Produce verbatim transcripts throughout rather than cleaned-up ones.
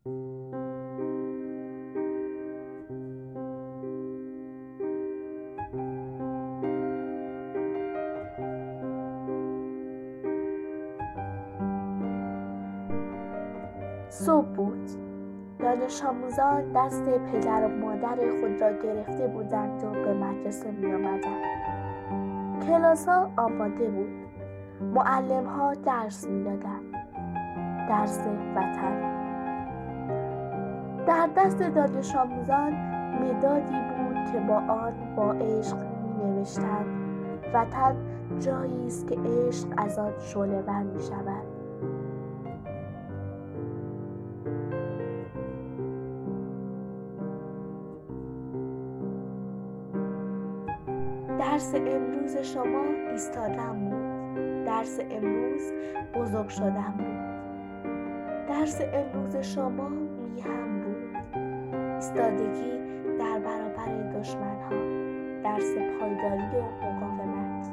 صبح بود. دانش آموزان دست پدر و مادر خود را گرفته بودند و به مدرسه می آمدند. کلاس ها آماده بود. معلم ها درس می دادند. درس وطن. در دست دانش آموزان مدادی بود که با آن با عشق می نوشتند وطن جایی است که عشق از آن شعله‌ور می شود. درس امروز شما ایستادن بود. درس امروز بزرگ شدن بود. درس امروز شما میهم بود. ایستادگی در برابر دشمن ها. درس پایداری و مقاومت.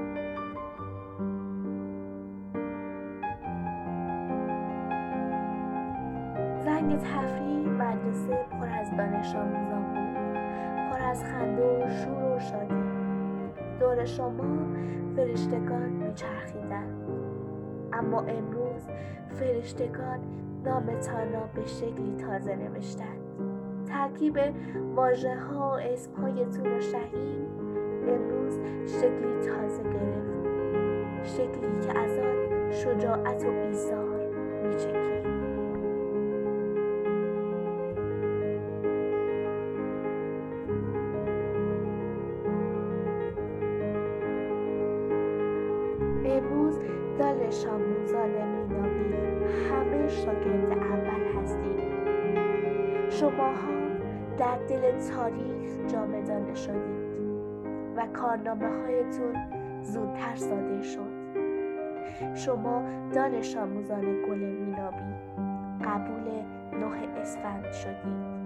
زنگ تفریح مدرسه پر از دانش آموزان بود. پر از خنده و شور و شادی. دور شما فرشتگان میچرخیدند. اما امروز فرشتگان نامتان را به شکلی تازه نوشتند. ترکیب واژه ها و اسم هایتون و شهین امروز شکلی تازه گرفت. شکلی که از آن شجاعت و ایثار میچکید. امروز دانش آموزان مینابی همه شاگرد اول هستید. شماها در دل تاریخ جاودانه شدید و کارنامه هایتون زودتر صادر شد. شما دانش آموزان گل مینابی قبول نه اسفند شدید.